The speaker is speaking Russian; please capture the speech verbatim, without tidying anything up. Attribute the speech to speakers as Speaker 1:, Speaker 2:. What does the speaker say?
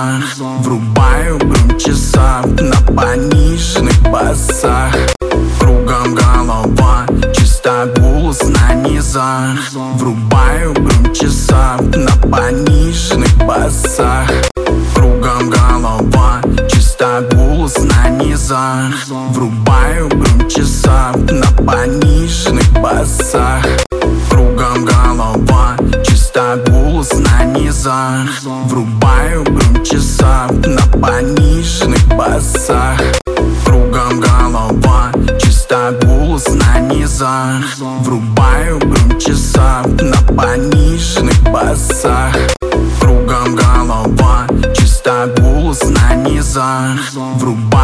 Speaker 1: низах. Врубаю громче саб на пониженных басах. Кругом голова, чисто голос на низах. Врубаю громче саб на пониженных басах. Кругом голова, чисто голос на низах. Врубаю громче саб на пониженных басах. Кругом голова, чисто голос на низах. Врубаю громче саб на пониженных басах. Кругом голова, чисто голос на низах. Врубаю громче саб на пониженных басах. Кругом голова, чисто голос на низах. Врубаю